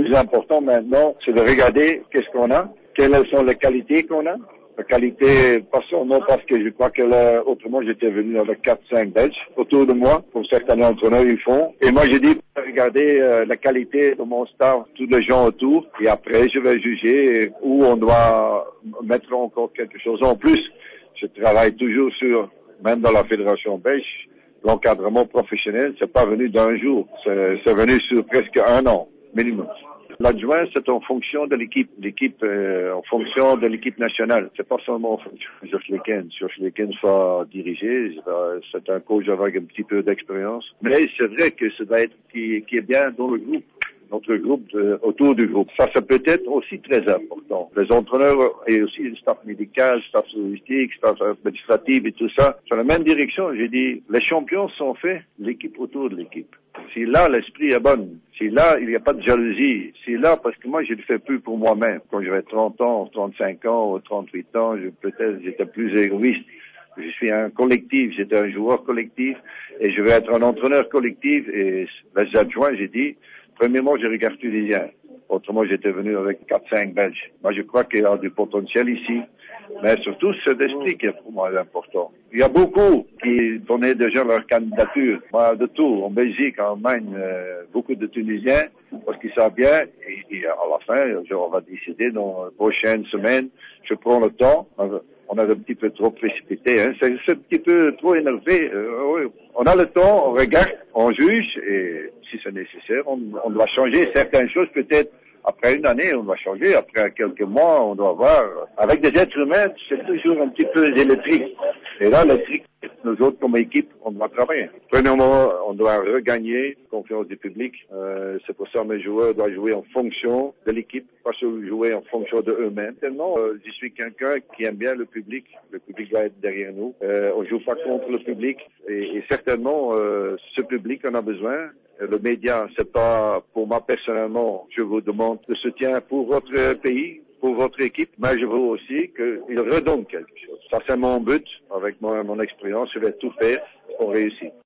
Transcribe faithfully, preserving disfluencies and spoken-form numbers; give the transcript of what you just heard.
plus important maintenant, c'est de regarder qu'est-ce qu'on a, quelles sont les qualités qu'on a. La qualité, pas seulement parce que je crois que là, autrement j'étais venu avec quatre cinq Belges autour de moi, comme certains entraîneurs ils font. Et moi j'ai dit, regardez euh, la qualité de mon staff, tous les gens autour, et après je vais juger où on doit mettre encore quelque chose en plus. Je travaille toujours sur, même dans la fédération belge, l'encadrement professionnel, c'est pas venu d'un jour, c'est, c'est venu sur presque un an minimum. L'adjoint, c'est en fonction de l'équipe, l'équipe euh, en fonction de l'équipe nationale. C'est pas seulement en fonction de Georges Leken. Georges Leken va diriger, c'est un coach avec un petit peu d'expérience. Mais c'est vrai que ça doit être qui, qui est bien dans le groupe, notre groupe, de, autour du groupe. Ça, ça peut être aussi très important. Les entraîneurs et aussi le staff médical, staff logistique, staff administratif et tout ça, sur la même direction. J'ai dit, les champions sont faits, l'équipe autour de l'équipe. Si là, l'esprit est bon, si là, il n'y a pas de jalousie, si là, parce que moi, je ne le fais plus pour moi-même. Quand j'avais trente ans, trente-cinq ans, ou trente-huit ans, je, peut-être j'étais plus égoïste. Je suis un collectif, j'étais un joueur collectif, et je vais être un entraîneur collectif, et les adjoints, j'ai dit, premièrement, je regarde Tunisien. Autrement, j'étais venu avec quatre cinq Belges. Moi, je crois qu'il y a du potentiel ici. Mais surtout, c'est l'esprit qui est pour moi important. Il y a beaucoup qui donnaient déjà leur candidature. Moi, de tout. En Belgique, en Allemagne, euh, beaucoup de Tunisiens, parce qu'ils savent bien, et, et à la fin, on va décider dans les prochaines semaines, je prends le temps. On a un petit peu trop précipité, hein. C'est, c'est un petit peu trop énervé. Euh, on a le temps, on regarde, on juge, et si c'est nécessaire, on, on doit changer certaines choses peut-être. Après une année, on doit changer. Après quelques mois, on doit voir. Avec des êtres humains, c'est toujours un petit peu électrique. Et là, l'électrique, nous autres, comme équipe, on doit travailler. Premièrement, on doit regagner la confiance du public. Euh, c'est pour ça que mes joueurs doivent jouer en fonction de l'équipe, pas jouer en fonction de eux-mêmes. Tellement, euh, je suis quelqu'un qui aime bien le public. Le public va être derrière nous. Euh, on joue pas contre le public. Et, et certainement, euh, ce public en a besoin. Le média, c'est pas pour moi personnellement, je vous demande le soutien pour votre pays, pour votre équipe, mais je veux aussi qu'il redonne quelque chose. Ça, c'est mon but. Avec mon, mon expérience, je vais tout faire pour réussir.